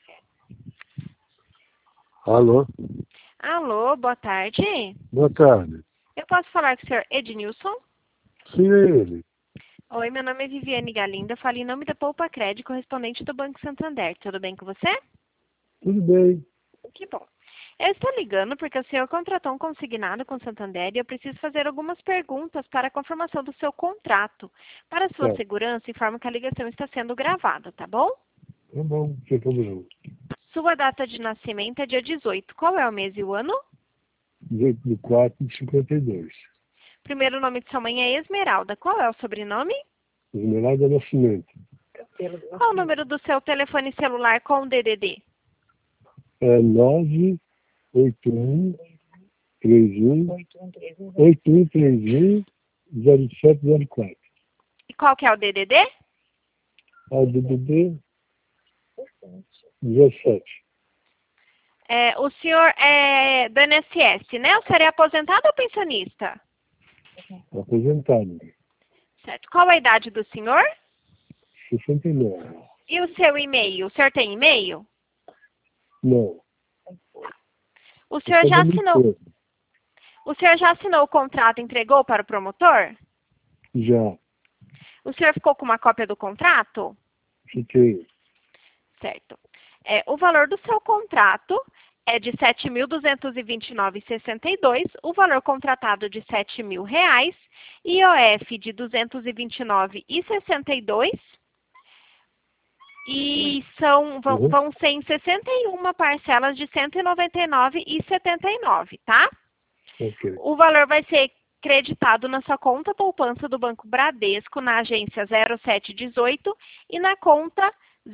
Alô? Alô, boa tarde. Boa tarde. Eu posso falar com o senhor Ednilson? Sim, é ele. Oi, meu nome é Viviane Galinda, falo em nome da Poupa Crédito, correspondente do Banco Santander. Tudo bem com você? Tudo bem. Que bom. Eu estou ligando porque o senhor contratou um consignado com o Santander e eu preciso fazer algumas perguntas para a confirmação do seu contrato. Para sua Tá. segurança, informo que a ligação está sendo gravada, tá bom? Tá bom, sem problema. Sua data de nascimento é dia 18. Qual é o mês e o ano? 18/4/52. Primeiro nome de sua mãe é Esmeralda. Qual é o sobrenome? Esmeralda Nascimento. Qual o número do seu telefone celular com o DDD? É 98131 E qual que é o DDD? A DDD 17. O senhor é do INSS, né? O senhor é aposentado ou pensionista? Aposentado. Certo. Qual a idade do senhor? 69. E o seu e-mail? O senhor tem e-mail? Não. O senhor já assinou? Tudo. O senhor já assinou o contrato e entregou para o promotor? Já. O senhor ficou com uma cópia do contrato? Fiquei. Certo. O valor do seu contrato é de R$ 7.229,62, o valor contratado de R$ 7.000, IOF de R$ 229,62 e vão ser em 61 parcelas de R$ 199,79, tá? Ok. O valor vai ser creditado na sua conta poupança do Banco Bradesco, na agência 0718 e na conta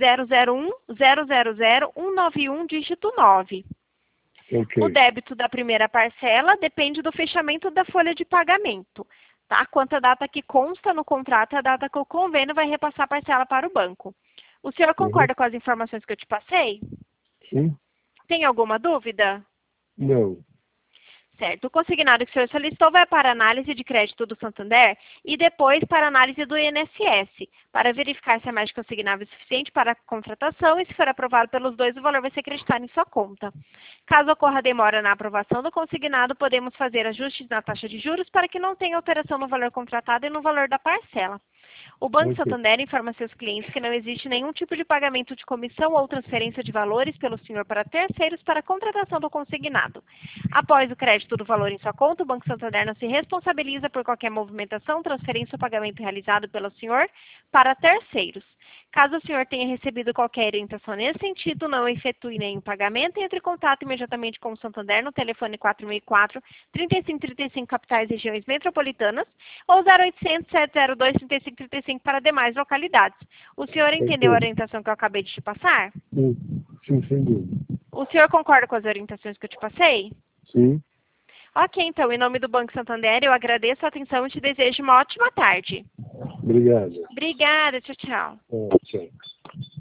001000191 dígito 9. Ok. O débito da primeira parcela depende do fechamento da folha de pagamento, tá? Quanto à data que consta no contrato, a data que o convênio vai repassar a parcela para o banco. O senhor concorda com as informações que eu te passei? Sim? Tem alguma dúvida? Não. Certo. O consignado que o senhor solicitou vai para análise de crédito do Santander e depois para análise do INSS, para verificar se é mais consignável suficiente para a contratação e, se for aprovado pelos dois, o valor vai ser acreditado em sua conta. Caso ocorra demora na aprovação do consignado, podemos fazer ajustes na taxa de juros para que não tenha alteração no valor contratado e no valor da parcela. O Banco Ok. Santander informa seus clientes que não existe nenhum tipo de pagamento de comissão ou transferência de valores pelo senhor para terceiros para a contratação do consignado. Após o crédito do valor em sua conta, o Banco Santander não se responsabiliza por qualquer movimentação, transferência ou pagamento realizado pelo senhor para terceiros. Caso o senhor tenha recebido qualquer orientação nesse sentido, não efetue nenhum pagamento e entre em contato imediatamente com o Santander no telefone 4004-3535 capitais e regiões metropolitanas ou 0800-702-3535 para demais localidades. O senhor entendeu a Ok. orientação que eu acabei de te passar? Sim. Sim, sem dúvida. O senhor concorda com as orientações que eu te passei? Sim. Ok, então, em nome do Banco Santander, eu agradeço a atenção e te desejo uma ótima tarde. Obrigado. Obrigada, tchau, tchau. Tchau.